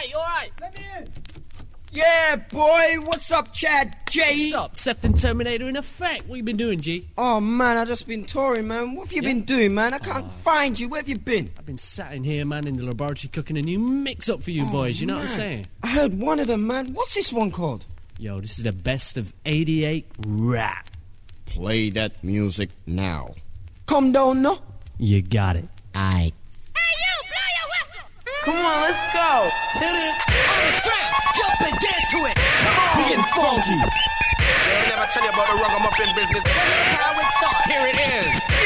You all right? Let me in. Yeah, boy. What's up, Chad G? What's up? Septon Terminator in effect. What you been doing, G? Oh, man, I just been touring, man. What have you been doing, man? I can't find you. Where have you been? I've been sat in here, man, in the laboratory cooking a new mix-up for you boys. You know what I'm saying? I heard one of them, man. What's this one called? Yo, this is the best of 88 rap. Play that music now. Come down, no? You got it. Aight. Hey, you, blow your whistle. Come on, let's go. Hit it on the strap. Jump and dance to it. We getting funky. They never tell you about the ragamuffin business. That's how it starts. Here it is.